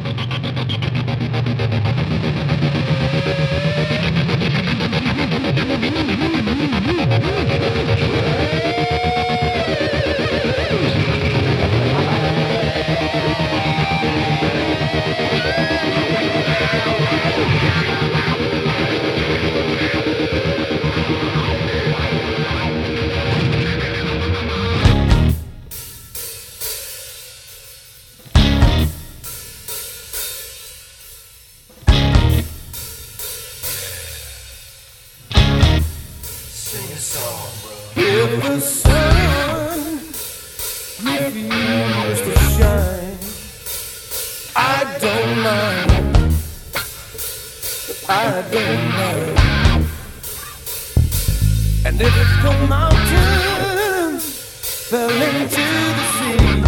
If the sun refuses to shine, I don't mind. I don't mind. And if the mountains fell into the sea,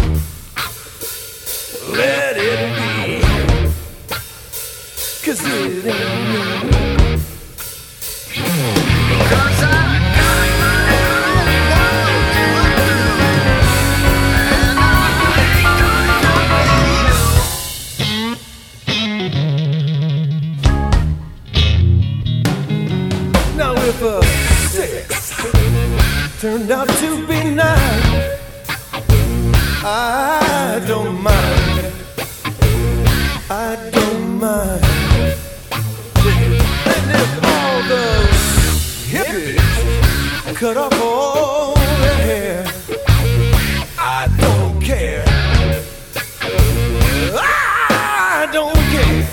let it be, 'cause it ain't me. If a 6 turned out to be 9, I don't mind. I don't mind. And if all those hippies cut off all their hair, I don't care. I don't care.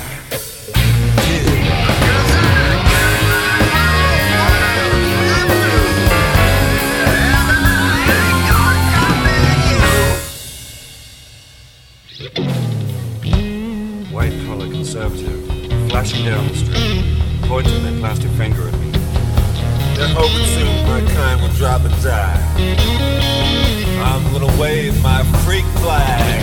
White-collar conservative, flashing down the street, pointing their plastic finger at me. They're hoping soon my kind will drop and die. I'm gonna wave my freak flag.